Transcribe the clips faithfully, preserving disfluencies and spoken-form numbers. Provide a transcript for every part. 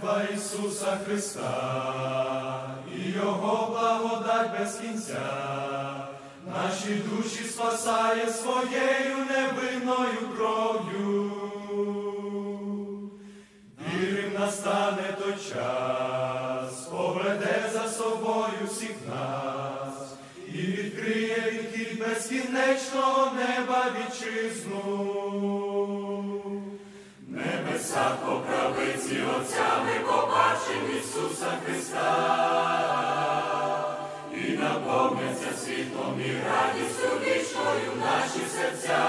жертва Ісуса Христа і Його благодать без кінця наші душі спасає своєю невинною кров'ю. Вірим, настане той час, поведе за собою всіх нас і відкриє відхід безкінечного неба вітчизну. Небеса по правиці Отця ми побачимо Ісуса Христа і наповняться світлом і радістю вічною наші серця.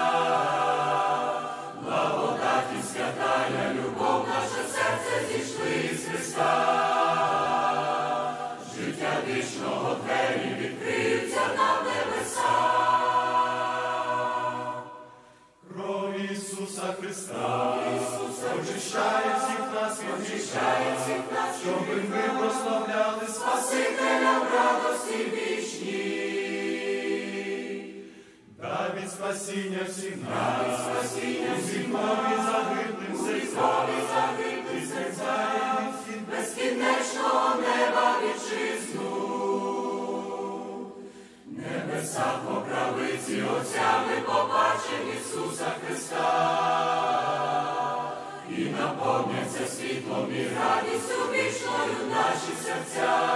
Благодать і святая любов наше серце зійшли із Христа. Життя вічного двері відкриються нам небеса. Кров Ісуса Христа очищає всіх нас від гріха, щоби ми прославляли Спасителя в радості вічній. Дай від спасіння всім нас, у зімові загиблим серцям, і серця від безкінечного неба вітчизну. Небеса по правиці Отця ми побачимо Ісуса Христа і наповняться світлом і радістю вічною наші серця.